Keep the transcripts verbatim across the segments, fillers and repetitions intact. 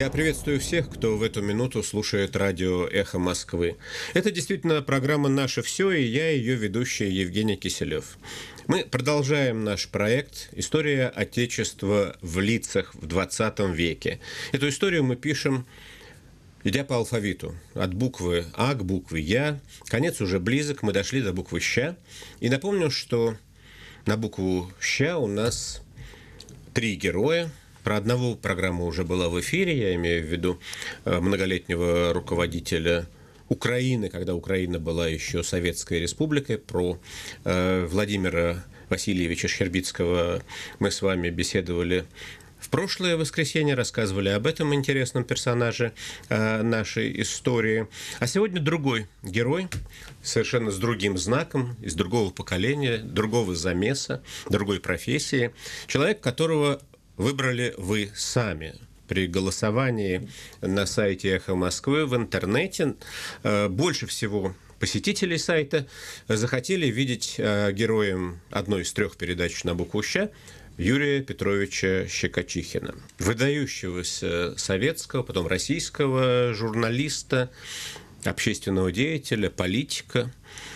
Я приветствую всех, кто в эту минуту слушает радио «Эхо Москвы». Это действительно программа «Наше все», и я ее ведущий Евгений Киселев. Мы продолжаем наш проект «История Отечества в лицах в двадцатом веке». Эту историю мы пишем, идя по алфавиту, от буквы А к букве Я. Конец уже близок, мы дошли до буквы Щ. И напомню, что на букву Щ у нас три героя. Про одного программа уже была в эфире, я имею в виду многолетнего руководителя Украины, когда Украина была еще Советской Республикой. Про э, Владимира Васильевича Щербицкого мы с вами беседовали в прошлое воскресенье, рассказывали об этом интересном персонаже э, нашей истории. А сегодня другой герой, совершенно с другим знаком, из другого поколения, другого замеса, другой профессии. Человек, которого выбрали вы сами при голосовании на сайте «Эхо Москвы» в интернете. Больше всего посетителей сайта захотели видеть героем одной из трех передач на букву «Щ» Юрия Петровича Щекочихина, выдающегося советского, потом российского журналиста, общественного деятеля, политика,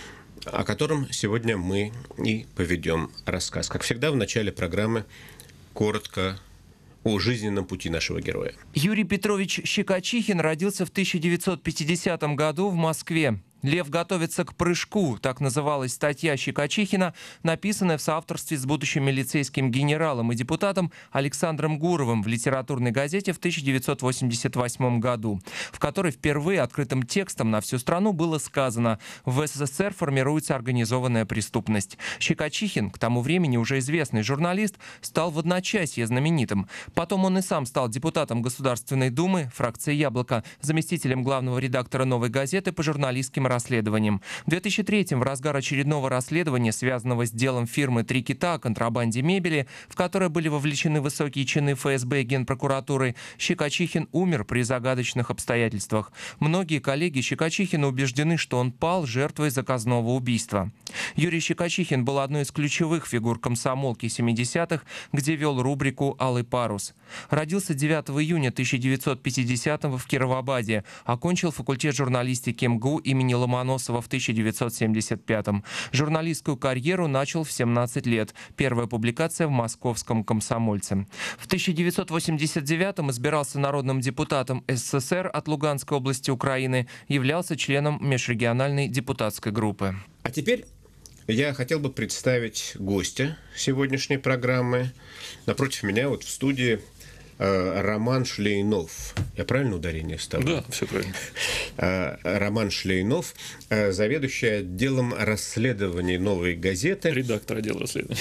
о котором сегодня мы и поведем рассказ. Как всегда, в начале программы коротко о жизненном пути нашего героя. Юрий Петрович Щекочихин родился в тысяча девятьсот пятидесятом году в Москве. «Лев готовится к прыжку» — так называлась статья Щекочихина, написанная в соавторстве с будущим милицейским генералом и депутатом Александром Гуровым в литературной газете в тысяча девятьсот восемьдесят восьмом году, в которой впервые открытым текстом на всю страну было сказано: в СССР формируется организованная преступность. Щекочихин, к тому времени уже известный журналист, стал в одночасье знаменитым. Потом он и сам стал депутатом Государственной Думы, фракции «Яблоко», заместителем главного редактора «Новой газеты» по журналистским расследованием. В две тысячи третьем, в разгар очередного расследования, связанного с делом фирмы «Три кита» о контрабанде мебели, в которое были вовлечены высокие чины эф эс бэ и Генпрокуратуры, Щекочихин умер при загадочных обстоятельствах. Многие коллеги Щекочихина убеждены, что он пал жертвой заказного убийства. Юрий Щекочихин был одной из ключевых фигур комсомолки семидесятых, где вел рубрику «Алый парус». Родился девятого июня тысяча девятьсот пятидесятого в Кировабаде, окончил факультет журналистики эм гэ у имени Ломоносова в тысяча девятьсот семьдесят пятом. Журналистскую карьеру начал в семнадцать лет. Первая публикация в «Московском комсомольце». В тысяча девятьсот восемьдесят девятом избирался народным депутатом эс эс эс эр от Луганской области Украины, являлся членом межрегиональной депутатской группы. А теперь я хотел бы представить гостя сегодняшней программы. Напротив меня вот в студии э, Роман Шлейнов. Я правильно ударение ставлю? Да, все правильно. Э, Роман Шлейнов, э, заведующий отделом расследований «Новой газеты». Редактор отдела расследований.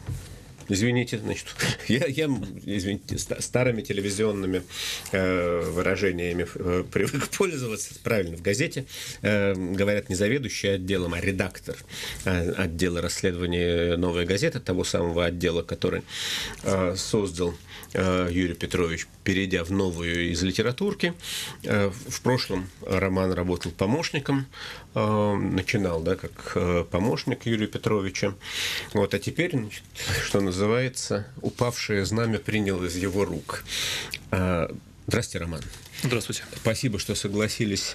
Извините, значит, я, я извините, старыми телевизионными э, выражениями э, привык пользоваться. Правильно, в газете э, говорят не заведующий отделом, а редактор э, отдела расследований «Новой газеты», того самого отдела, который э, создал э, Юрий Петрович, перейдя в новую из литературки. Э, в прошлом Роман работал помощником, э, начинал, да, как э, помощник Юрия Петровича. Вот, а теперь, значит, что называется, называется «Упавшее знамя принял из его рук». Здравствуйте, Роман. Здравствуйте. Спасибо, что согласились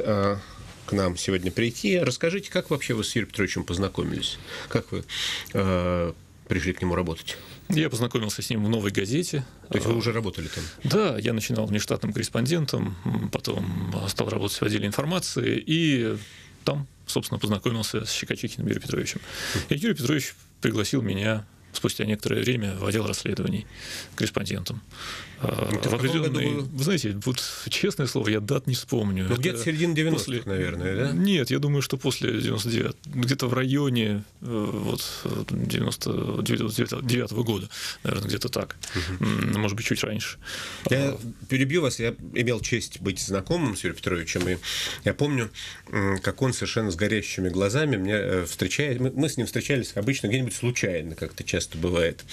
к нам сегодня прийти. Расскажите, как вообще вы с Юрием Петровичем познакомились? Как вы пришли к нему работать? Я познакомился с ним в «Новой газете». То есть вы уже работали там? Да, я начинал внештатным корреспондентом, потом стал работать в отделе информации, и там, собственно, познакомился с Щекочихиным Юрием Петровичем. И Юрий Петрович пригласил меня спустя некоторое время в отдел расследований корреспондентом. Это в определенный... Вы... вы знаете, вот честное слово, я дат не вспомню. Ну, где-то середина девяностых, после... наверное, да? Нет, я думаю, что после девяносто девятого, где-то в районе вот, девяносто девятого года, наверное, где-то так. Угу. Может быть, чуть раньше. Я перебью вас, я имел честь быть знакомым с Юрием Петровичем, и я помню, как он совершенно с горящими глазами меня встречает. Мы с ним встречались обычно где-нибудь случайно, как-то часто бывает.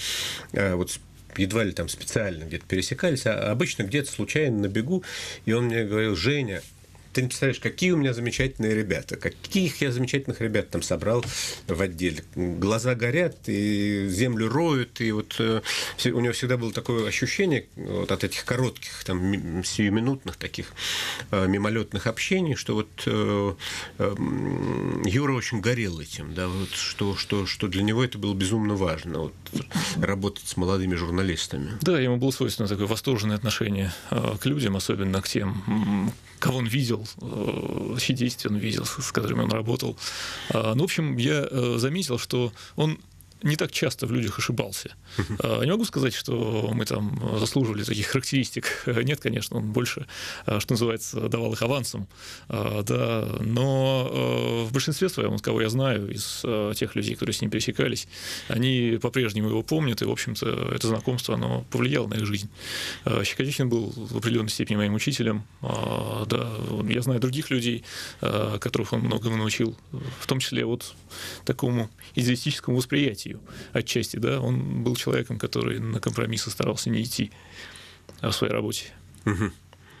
Вот едва ли там специально где-то пересекались, а обычно где-то случайно на бегу, и он мне говорил: Женя, ты не представляешь, какие у меня замечательные ребята, каких я замечательных ребят там собрал в отделе. Глаза горят, и землю роют, и вот э, у него всегда было такое ощущение вот, от этих коротких, там, сиюминутных таких э, мимолетных общений, что вот э, э, Юра очень горел этим, да, вот, что, что, что для него это было безумно важно, вот, работать с молодыми журналистами. Да, ему было свойственно такое восторженное отношение э, к людям, особенно к тем, кого он видел, э, чьи действия он видел, с которыми он работал. Э, ну, в общем, я э, заметил, что он не так часто в людях ошибался. Не могу сказать, что мы там заслуживали таких характеристик. Нет, конечно, он больше, что называется, давал их авансом. Да, но в большинстве своем, кого я знаю, из тех людей, которые с ним пересекались, они по-прежнему его помнят, и, в общем-то, это знакомство, оно повлияло на их жизнь. Щекочихин был в определенной степени моим учителем. Да, я знаю других людей, которых он многому научил, в том числе вот такому идеалистическому восприятию. Отчасти, да, он был человеком, который на компромиссы старался не идти в своей работе. Угу.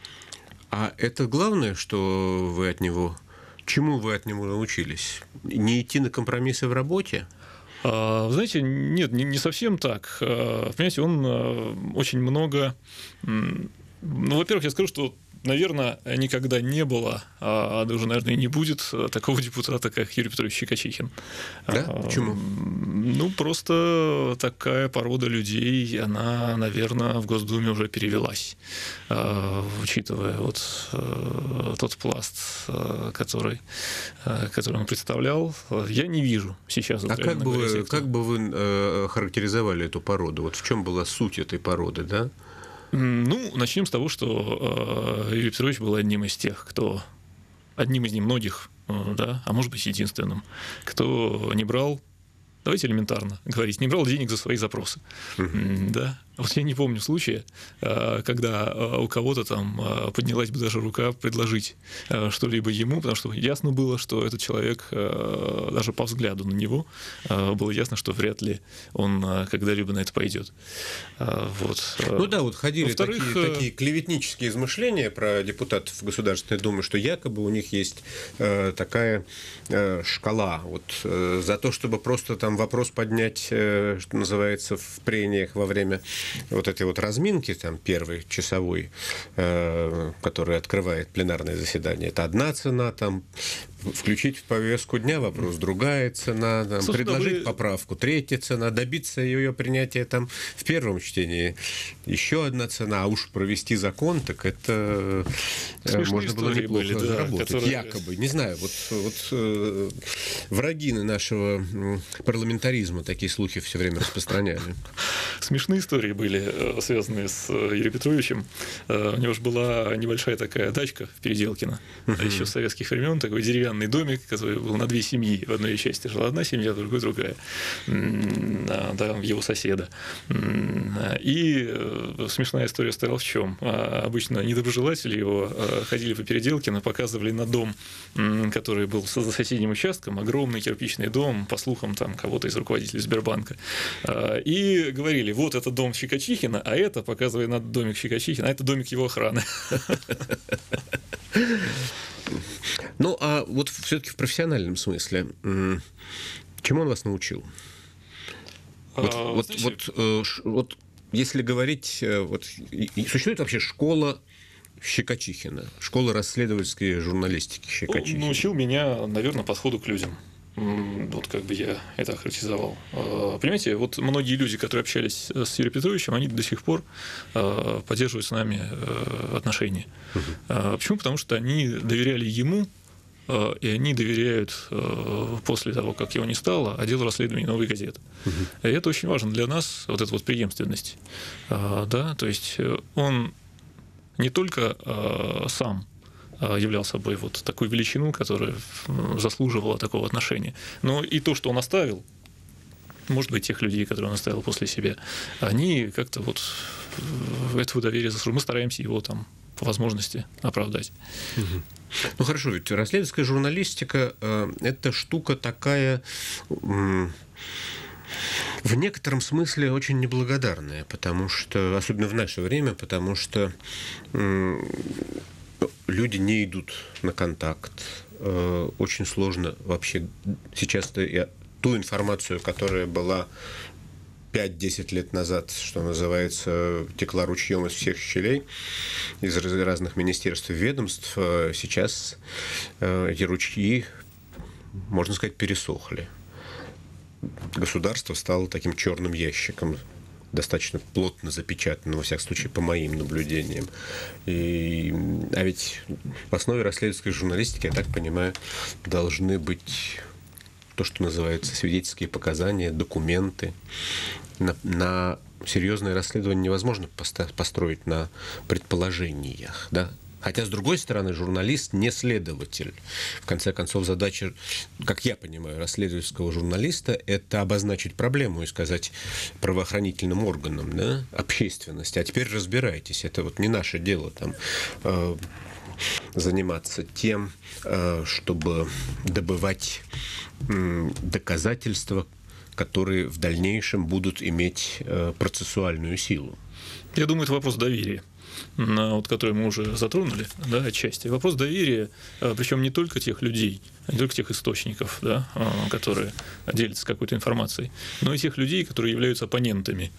А это главное, что вы от него, чему вы от него научились? Не идти на компромиссы в работе? А, знаете, нет, не, не совсем так. А, понимаете, он а, очень много... Ну, во-первых, я скажу, что, наверное, никогда не было, а даже, наверное, и не будет такого депутата, как Юрий Петрович Щекочихин. Да? Почему? Ну, просто такая порода людей, она, наверное, в Госдуме уже перевелась, учитывая вот тот пласт, который, который он представлял. Я не вижу сейчас. А как бы, вы, как бы вы характеризовали эту породу? Вот в чем была суть этой породы, да? Ну, начнем с того, что э, Юрий Петрович был одним из тех, кто, одним из немногих, э, да, а может быть единственным, кто не брал, давайте элементарно говорить, не брал денег за свои запросы. Mm-hmm. Да. Вот я не помню случая, когда у кого-то там поднялась бы даже рука предложить что-либо ему, потому что ясно было, что этот человек, даже по взгляду на него, было ясно, что вряд ли он когда-либо на это пойдет. Вот. Ну да, вот ходили такие, такие клеветнические измышления про депутатов Государственной Думы, что якобы у них есть такая шкала. Вот за то, чтобы просто там вопрос поднять, что называется, в прениях во время вот этой вот разминки, там, первой, часовой, э, которая открывает пленарное заседание, это одна цена, там, включить в повестку дня вопрос, другая цена, там, предложить вы... поправку, третья цена, добиться ее принятия там в первом чтении, еще одна цена, а уж провести закон, так это смешные можно было неплохо были, да, заработать, которые... якобы, не знаю, вот, вот э, враги нашего парламентаризма такие слухи все время распространяли. Смешные истории были, связанные с Юрием Петровичем. У него же была небольшая такая дачка в Переделкино, uh-huh. еще с советских времен, такой деревянный домик, который был на две семьи. В одной части жила одна семья, в другой другая. Да, его соседа. И смешная история стояла в чем? Обычно недоброжелатели его ходили по Переделкино, показывали на дом, который был за соседним участком, огромный кирпичный дом, по слухам, там кого-то из руководителей Сбербанка. И говорили, вот это дом Щекочихина, а это, показывая на домик Щекочихина, а это домик его охраны. Ну, а вот все-таки в профессиональном смысле, чему он вас научил? Вот, а, вот, знаете... вот, э, вот если говорить, вот, существует вообще школа Щекочихина, школа расследовательской журналистики Щекочихина? Он научил меня, наверное, подходу к людям. Вот как бы я это охарактеризовал. Понимаете, вот многие люди, которые общались с Юрием Петровичем, они до сих пор поддерживают с нами отношения. Uh-huh. Почему? Потому что они доверяли ему, и они доверяют после того, как его не стало, отделу расследований «Новой газеты». Uh-huh. И это очень важно для нас, вот эта вот преемственность. Да? То есть он не только сам являл собой вот такую величину, которая заслуживала такого отношения. Но и то, что он оставил, может быть, тех людей, которые он оставил после себя, они как-то вот этого доверия заслуживают. Мы стараемся его там по возможности оправдать. Угу. Ну хорошо, ведь расследовательская журналистика э, – это штука такая... Э, в некотором смысле очень неблагодарная, потому что, особенно в наше время, потому что... Э, люди люди не идут на контакт. Очень сложно вообще сейчас ту информацию, которая была пять-десять лет назад, что называется, текла ручьем из всех щелей, из разных министерств и ведомств, сейчас эти ручьи, можно сказать, пересохли. Государство стало таким черным ящиком, достаточно плотно запечатано, во всяком случае, по моим наблюдениям. И, а ведь в основе расследовательской журналистики, я так понимаю, должны быть то, что называется свидетельские показания, документы. На, на серьезное расследование невозможно построить на предположениях, да? Хотя, с другой стороны, журналист не следователь. В конце концов, задача, как я понимаю, расследовательского журналиста – это обозначить проблему и сказать правоохранительным органам, да, общественности: а теперь разбирайтесь, это вот не наше дело там э, заниматься тем, э, чтобы добывать э, доказательства, которые в дальнейшем будут иметь э, процессуальную силу. Я думаю, это вопрос доверия, вот, который мы уже затронули, да, отчасти. Вопрос доверия, причем не только тех людей, не только тех источников, да, которые делятся какой-то информацией, но и тех людей, которые являются оппонентами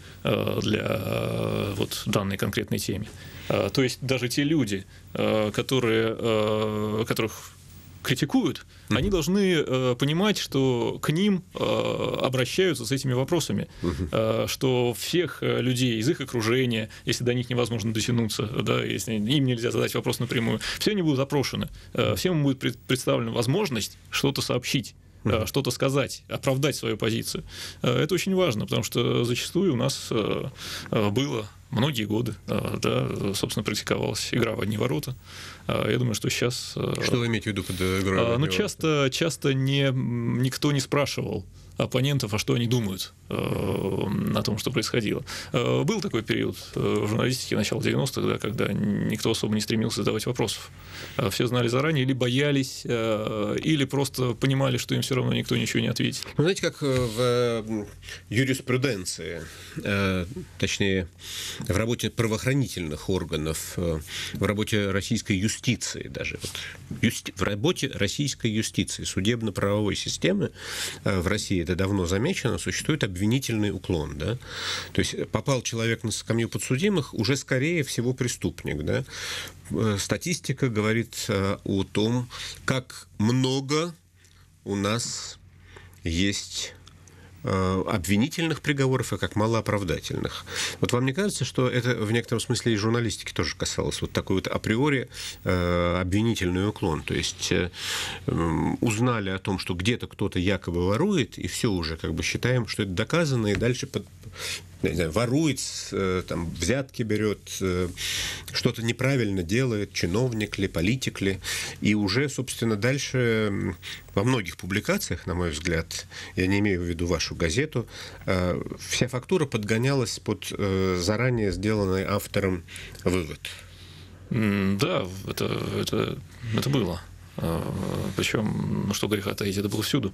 для вот данной конкретной темы. То есть даже те люди, которые, которых критикуют, mm-hmm. они должны э, понимать, что к ним э, обращаются с этими вопросами, mm-hmm. э, что всех людей из их окружения, если до них невозможно дотянуться, да, если им нельзя задать вопрос напрямую, все они будут запрошены, э, всем будет пред, представлена возможность что-то сообщить, mm-hmm. э, что-то сказать, оправдать свою позицию. Э, это очень важно, потому что зачастую у нас э, было многие годы, да, собственно, практиковалась игра в одни ворота. Я думаю, что сейчас... Что вы имеете в виду под игрой в одни ну, часто, часто не, никто не спрашивал оппонентов, а что они думают э, о том, что происходило. Э, был такой период в журналистике начала девяностых, да, когда никто особо не стремился задавать вопросов. Э, все знали заранее, или боялись, э, или просто понимали, что им все равно никто ничего не ответит. Ну, знаете, как в юриспруденции, э, точнее, в работе правоохранительных органов, э, в работе российской юстиции даже, вот, юсти... в работе российской юстиции, судебно-правовой системы э, в России, это давно замечено, существует обвинительный уклон, да? То есть попал человек на скамью подсудимых, уже скорее всего преступник, да? Статистика говорит о том, как много у нас есть обвинительных приговоров и как мало оправдательных. Вот вам не кажется, что это в некотором смысле и журналистики тоже касалось? Вот такой вот априори э, обвинительный уклон. То есть э, узнали о том, что где-то кто-то якобы ворует, и все уже как бы считаем, что это доказано, и дальше под, не знаю, ворует, э, там, взятки берет, э, что-то неправильно делает, чиновник ли, политик ли. И уже, собственно, дальше во многих публикациях, на мой взгляд, я не имею в виду вашу газету, э, вся фактура подгонялась под э, заранее сделанный автором вывод. Да, это, это, это было. Причем, ну что греха таить, это было всюду.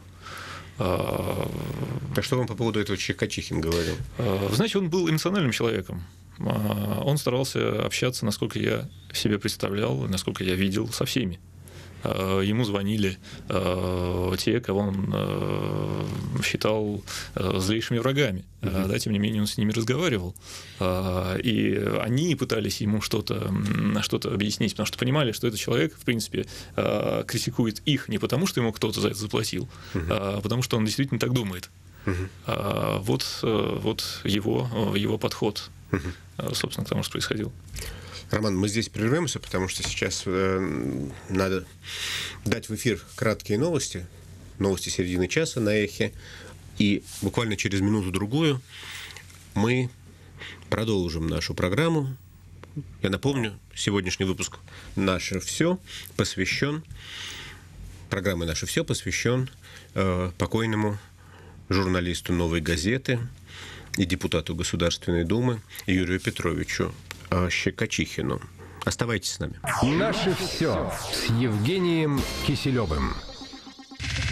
Так что вам по поводу этого Чикачихин говорил? Знаете, он был эмоциональным человеком. Он старался общаться, насколько я себе представлял, насколько я видел, со всеми. Ему звонили те, кого он считал злейшими врагами. Uh-huh. Да, тем не менее, он с ними разговаривал. И они пытались ему что-то, что-то объяснить, потому что понимали, что этот человек, в принципе, критикует их не потому, что ему кто-то за это заплатил, uh-huh. а потому что он действительно так думает. Uh-huh. Вот, вот его, его подход, uh-huh. собственно, к тому, что происходило. Роман, мы здесь прервемся, потому что сейчас э, надо дать в эфир краткие новости, новости середины часа на Эхе, и буквально через минуту-другую мы продолжим нашу программу. Я напомню, сегодняшний выпуск «Наше все» посвящен, программа «Наше все» посвящен э, покойному журналисту «Новой газеты» и депутату Государственной Думы Юрию Петровичу Щекочихину. Оставайтесь с нами. Наше все с Евгением Киселевым.